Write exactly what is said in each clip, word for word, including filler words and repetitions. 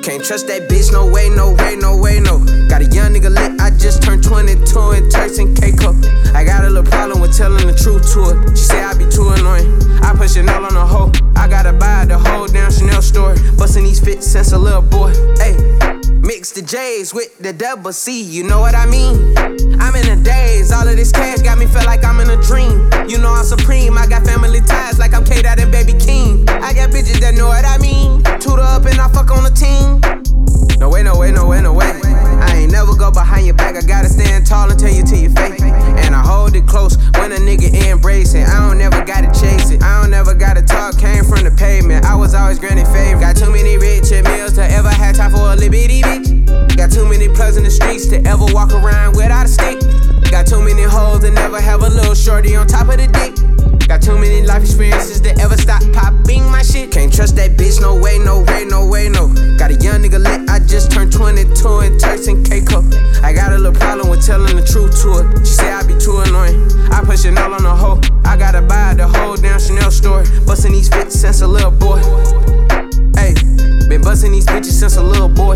Can't trust that bitch, no way, no way, no way, no. Got a young nigga lit, I just turned twenty-two in Turks and Caicos. I got a little problem with telling the truth to her. She say I be too annoying. I put Chanel on a hoe. I gotta buy the whole damn Chanel store. Bustin' these fits since a little boy. Ayy, mix the J's with the double C, you know what I mean? I'm in a daze, all of this cash got me feel like I'm in a dream. You know I'm supreme, I got family ties like I'm K-Dot and Baby King. I got bitches that know what I mean. Tutor up and I fuck on the team. No way, no way, no way, no way. I ain't never go behind your back, I gotta stand tall and tell you to your face. And I hold it close when a nigga embrace it. I don't never gotta chase it, I don't never gotta talk, came from the pavement. I was always granted favor. Got too many rich meals to ever have time for a little bitty bitch. Got too many plugs in the streets to ever walk around without a stick. Got too many hoes to never have a little shorty on top of the dick. Got too many life experiences to ever stop popping my shit. Can't trust that bitch, no way, no way, no way, no. Got a young nigga lit, I just turned twenty-two in Turks and Caicos. I got a little problem with telling the truth to her. She say I be too annoying. I put Chanel on a hoe. I gotta buy the whole damn Chanel store. Bustin' these fits since a little boy. Ayy, been bustin' these bitches since a little boy.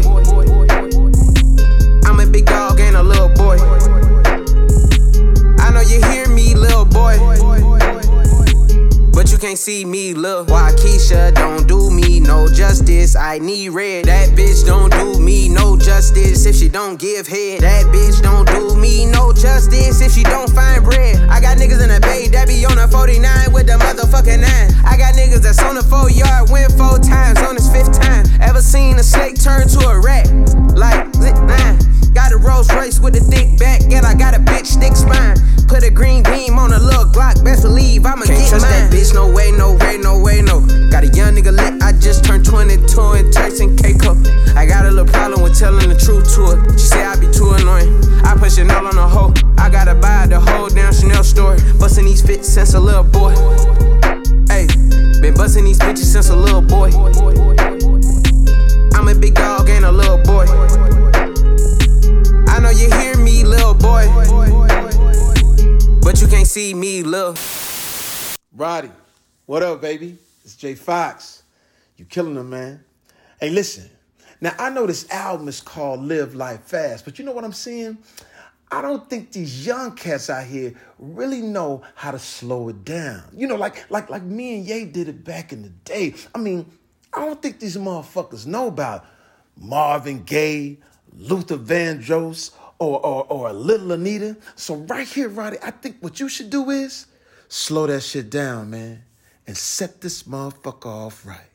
I'm a big dog, ain't a little boy. I know you hear me, little boy, but you can't see me, look. Waukesha don't do me no justice. I need red. That bitch don't do me no justice if she don't give head. That bitch don't do me no justice if she don't find bread. I got niggas in the bay that be on a forty-nine with the motherfucking nine. I got niggas that's on the four yard, win four times on his fifth time. Ever seen a snake turn to a rat? Like zip nine. Got a Rolls Royce with a thick back, and I got a bitch thick spine. Put a green beam on a little Glock, best believe I'ma Can't get trust mine. That bitch, no way, no way, no way, no. Got a young nigga lit, I just turned twenty-two in Turks and Caicos. I got a little problem with telling the truth to her. She say I be too annoying. I put Chanel on a hoe. I gotta buy the whole damn Chanel store. Bustin' these fits since a little boy. Ayy, been bustin' these bitches since a little boy. I'm a big dog, ain't a little boy. I know you hear me, little boy, but you can't see me, lil'. Roddy, what up, baby? It's Jay Fox. You killing them, man. Hey, listen. Now, I know this album is called Live Life Fast, but you know what I'm saying? I don't think these young cats out here really know how to slow it down. You know, like like like me and Ye did it back in the day. I mean, I don't think these motherfuckers know about Marvin Gaye, Luther Vandross, or, or, or a Little Anita. So right here, Roddy, I think what you should do is slow that shit down, man, and set this motherfucker off right.